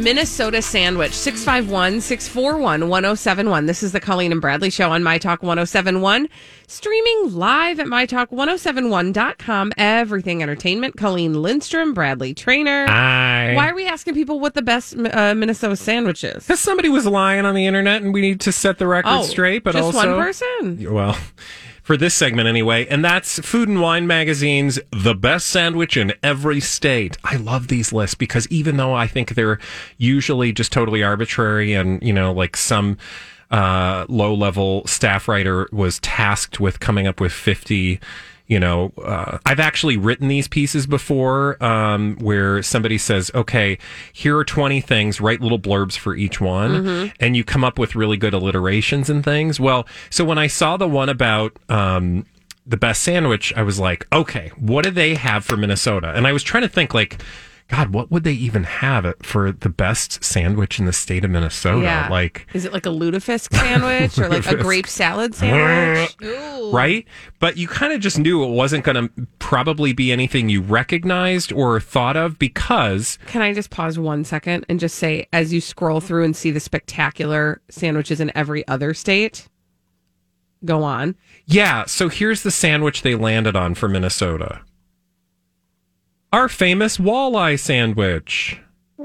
Minnesota sandwich. 651-641-1071. This is the Colleen and Bradley Show on My Talk 1071. Streaming live at MyTalk1071.com. Everything Entertainment. Colleen Lindstrom, Bradley Trainer. Hi. Why are we asking people what the best Minnesota sandwich is? Because somebody was lying on the internet and we need to set the record straight. But just also, one person? Well, for this segment anyway. And that's Food and Wine Magazine's The Best Sandwich in Every State. I love these lists because even though I think they're usually just totally arbitrary and, you know, like some low-level staff writer was tasked with coming up with 50... I've actually written these pieces before where somebody says, okay, here are 20 things, write little blurbs for each one, and you come up with really good alliterations and things. Well, so when I saw the one about the best sandwich, I was like, okay, what do they have for Minnesota? And I was trying to think, like, God, what would they even have for the best sandwich in the state of Minnesota? Yeah. Like, is it like a lutefisk sandwich or like a grape salad sandwich? Ooh. Right? But you kind of just knew it wasn't going to probably be anything you recognized or thought of because... Can I just pause 1 second and just say, as you scroll through and see the spectacular sandwiches in every other state, go on. Yeah, so here's the sandwich they landed on for Minnesota. Our famous walleye sandwich.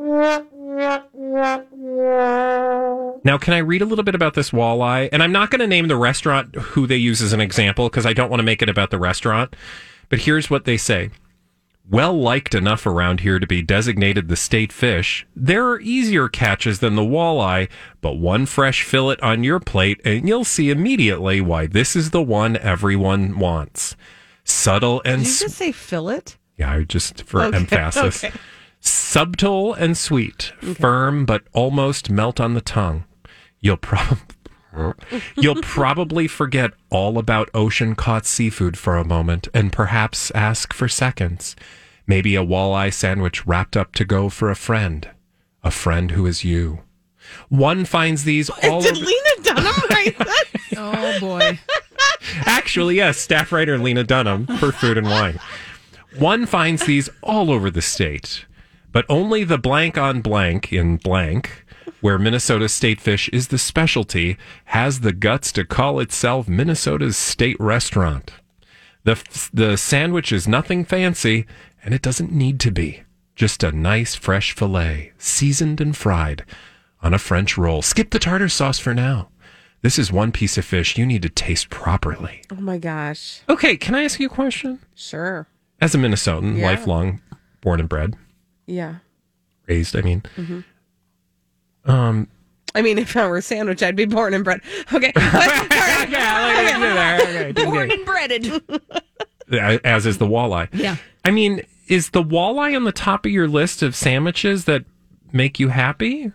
Now, can I read a little bit about this walleye? And I'm not going to name the restaurant who they use as an example because I don't want to make it about the restaurant. But here's what they say. Well liked enough around here to be designated the state fish, there are easier catches than the walleye, but one fresh fillet on your plate and you'll see immediately why this is the one everyone wants. Subtle and... Did you just say fillet? Yeah, just for emphasis. Okay. Subtle and sweet, firm but almost melt on the tongue. You'll probably forget all about ocean-caught seafood for a moment and perhaps ask for seconds. Maybe a walleye sandwich wrapped up to go for a friend who is you. One finds these all Did over... Lena Dunham write that? Oh, boy. Actually, yes, staff writer Lena Dunham for Food and Wine. One finds these all over the state, but only the blank on blank in blank, where Minnesota's state fish is the specialty, has the guts to call itself Minnesota's state restaurant. The sandwich is nothing fancy, and it doesn't need to be. Just a nice fresh fillet, seasoned and fried, on a French roll. Skip the tartar sauce for now. This is one piece of fish you need to taste properly. Oh, my gosh. Okay, can I ask you a question? Sure. As a Minnesotan, Yeah. lifelong, born and bred, Yeah. raised, I mean. I mean, if I were a sandwich, I'd be born and bred. Okay. Born and breaded. As is the walleye. Yeah. I mean, is the walleye on the top of your list of sandwiches that make you happy?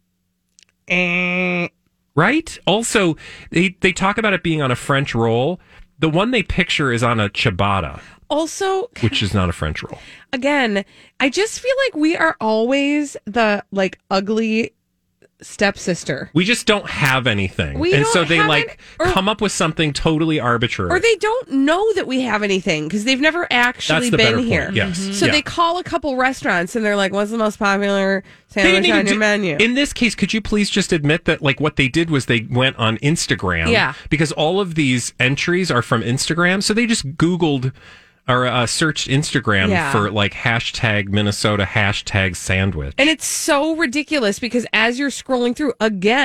Right? Also, they talk about it being on a French roll. The one they picture is on a ciabatta. Also, which is not a French roll. Again, I just feel like we are always the ugly stepsister. We just don't have anything. So they come up with something totally arbitrary. Or they don't know that we have anything because they've never actually been here. Yes. So they call a couple restaurants and they're like, what's the most popular sandwich on your menu? In this case, could you please just admit that what they did was they went on Instagram. Yeah. Because all of these entries are from Instagram. So they just Googled or searched Instagram for hashtag Minnesota hashtag sandwich. And it's so ridiculous because as you're scrolling through,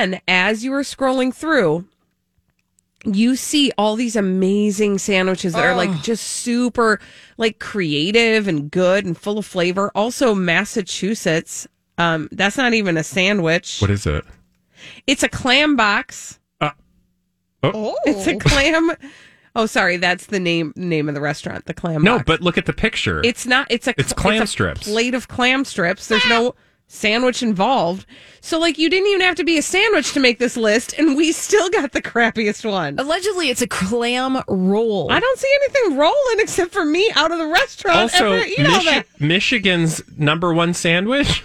you see all these amazing sandwiches that are just super creative and good and full of flavor. Also, Massachusetts, that's not even a sandwich. What is it? It's a clam box. It's a clam. Oh, sorry, that's the name of the restaurant, the Clam Box. No, but look at the picture. It's not. It's clam it's strips. A plate of clam strips. There's no sandwich involved. So, you didn't even have to be a sandwich to make this list, and we still got the crappiest one. Allegedly, it's a clam roll. I don't see anything rolling except for me out of the restaurant. Also, Michigan's number one sandwich.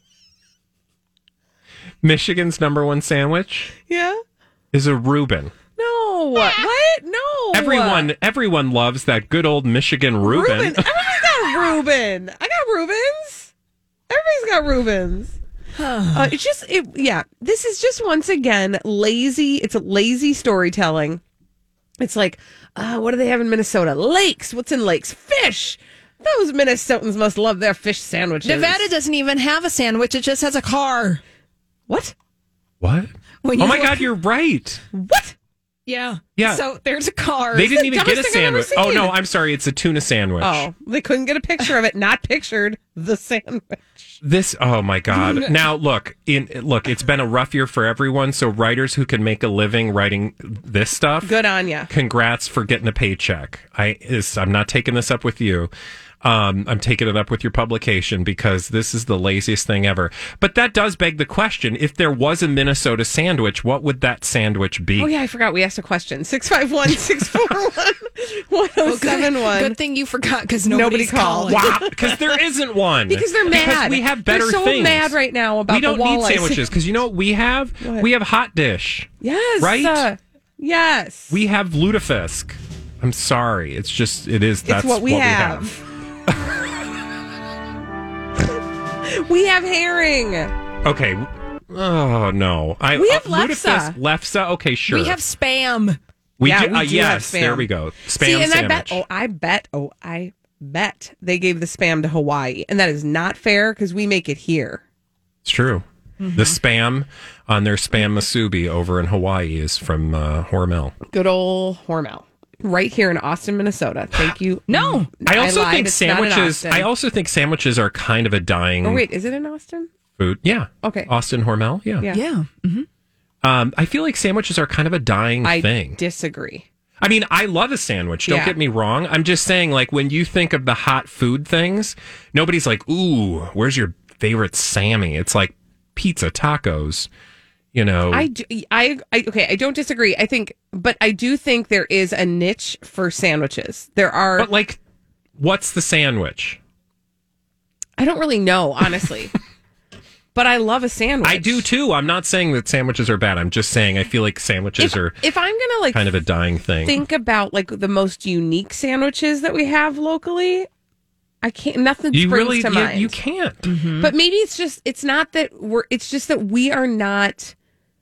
Michigan's number one sandwich. Yeah. Is a Reuben. No. What? No. Everyone loves that good old Michigan Reuben. Everybody's got Reuben. I got Reubens. Everybody's got Reubens. This is just once again lazy. It's a lazy storytelling. It's like, what do they have in Minnesota? Lakes. What's in lakes? Fish. Those Minnesotans must love their fish sandwiches. Nevada doesn't even have a sandwich. It just has a car. What? What? Oh my God, you're right. What? Yeah. Yeah. So there's a car. They didn't even get a dumbest thing I've ever sandwich. Oh, seen. no, I'm sorry. It's a tuna sandwich. Oh, they couldn't get a picture of it. Not pictured. The sandwich. Oh my God. Now, look, it's been a rough year for everyone. So writers who can make a living writing this stuff. Good on ya. Congrats for getting a paycheck. I'm not taking this up with you. I'm taking it up with your publication because this is the laziest thing ever. But that does beg the question, if there was a Minnesota sandwich, what would that sandwich be? Oh, yeah, I forgot. We asked a question. 651-641-1071. Good thing you forgot because nobody called. Wow, because there isn't one. Because they're mad. Because we have better they're so things. mad right now about we don't the need walleye sandwiches because you know what we have? What? We have Hot Dish. Yes. Right? Yes. We have Lutefisk. I'm sorry. It's just, that's what we have. We have herring. Okay. Oh, no. We have lefse. Lefse? Okay, sure. We have Spam. We do have yes, Spam. there we go. Spam See, and sandwich. I bet they gave the Spam to Hawaii. And that is not fair because we make it here. It's true. Mm-hmm. The Spam on their Spam Masubi over in Hawaii is from Hormel. Good old Hormel. Right here in Austin, Minnesota. Thank you. No. I also lied. think It's not in sandwiches. Austin. I also think sandwiches are kind of a dying. Oh wait, is it in Austin? Food. Yeah. Okay. Austin Hormel. Yeah. Yeah. Yeah. I feel like sandwiches are kind of a dying thing. I disagree. I mean, I love a sandwich. Don't get me wrong. I'm just saying, like, when you think of the hot food things, nobody's like, ooh, where's your favorite Sammy? It's like pizza, tacos, you know. I don't disagree. But I do think there is a niche for sandwiches. There are. But, like, what's the sandwich? I don't really know, honestly. But I love a sandwich. I do too. I'm not saying that sandwiches are bad. I'm just saying I feel like sandwiches are if I'm gonna like kind of a dying thing. Think about like the most unique sandwiches that we have locally. I can't. Nothing springs to mind. You can't. Mm-hmm. But maybe it's just not that it's just that we're not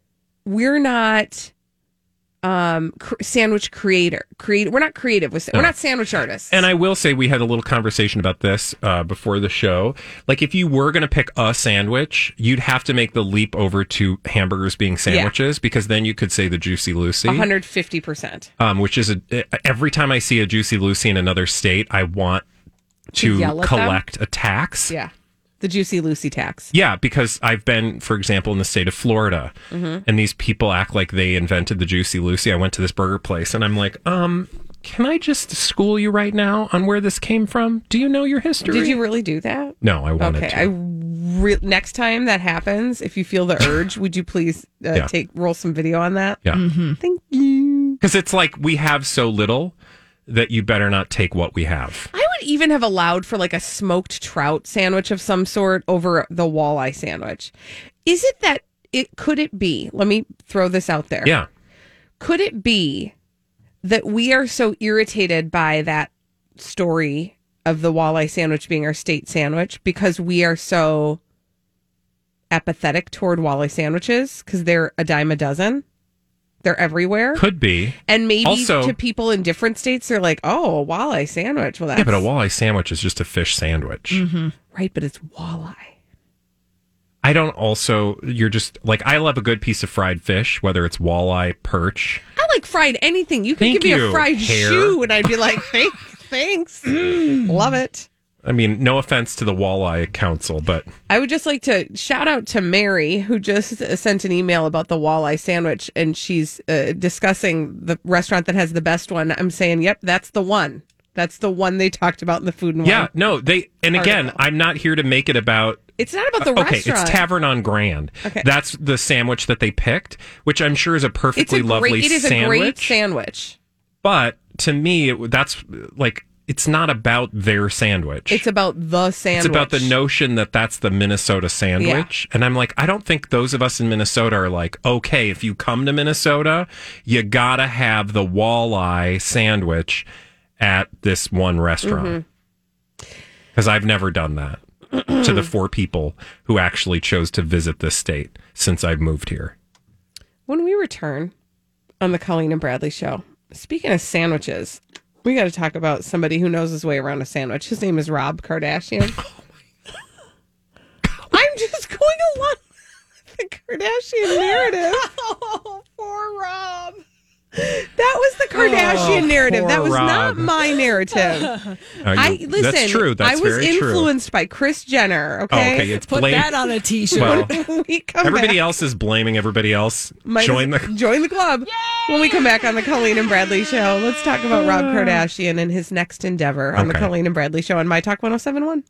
sandwich creator. We're not creative. We're not sandwich artists. And I will say we had a little conversation about this before the show. Like if you were going to pick a sandwich, you'd have to make the leap over to hamburgers being sandwiches because then you could say the Juicy Lucy. 150%. Which is every time I see a Juicy Lucy in another state, I want to collect a tax. Yeah. The Juicy Lucy tax. Yeah, because I've been, for example, in the state of Florida, and these people act like they invented the Juicy Lucy. I went to this burger place, and I'm like, can I just school you right now on where this came from? Do you know your history? Did you really do that? No, I wanted to. Next time that happens, if you feel the urge, would you please roll some video on that? Yeah. Mm-hmm. Thank you. Because it's like we have so little that you better not take what we have. I would even have allowed for like a smoked trout sandwich of some sort over the walleye sandwich. Is it that could it be? Let me throw this out there. Yeah. Could it be that we are so irritated by that story of the walleye sandwich being our state sandwich because we are so apathetic toward walleye sandwiches because they're a dime a dozen? They're everywhere. Could be. And maybe also, to people in different states, they're like, oh, a walleye sandwich. Well, that's... Yeah, but a walleye sandwich is just a fish sandwich. Mm-hmm. Right, but it's walleye. I don't also, you're just, like, I love a good piece of fried fish, whether it's walleye, perch. I like fried anything. You could give me a fried shoe, and I'd be like, thanks. Love it. I mean, no offense to the Walleye Council, but... I would just like to shout out to Mary, who just sent an email about the walleye sandwich, and she's discussing the restaurant that has the best one. I'm saying, yep, that's the one. That's the one they talked about in the Food and Wine. Yeah, no, and again, I'm not here to make it about... It's not about the restaurant. Okay, it's Tavern on Grand. Okay. That's the sandwich that they picked, which I'm sure is a perfectly lovely sandwich. It is a great sandwich. But to me, that's like... It's not about their sandwich. It's about the sandwich. It's about the notion that that's the Minnesota sandwich. Yeah. And I'm like, I don't think those of us in Minnesota are like, okay, if you come to Minnesota, you gotta have the walleye sandwich at this one restaurant. Because I've never done that. to the 4 people who actually chose to visit this state since I've moved here. When we return on the Colleen and Bradley Show, speaking of sandwiches, we got to talk about somebody who knows his way around a sandwich. His name is Rob Kardashian. I'm just going along with the Kardashian narrative. Oh, poor Rob. That was the Kardashian narrative. That was not my narrative. Listen. That's true. That's I was very true. influenced by Kris Jenner. Okay, okay, it's Put that on a t-shirt. Well, we come everybody back, else is blaming everybody else. Join the club. Yay! When we come back on the Colleen and Bradley Show, let's talk about Rob Kardashian and his next endeavor on the Okay. Colleen and Bradley Show on My Talk 107.1.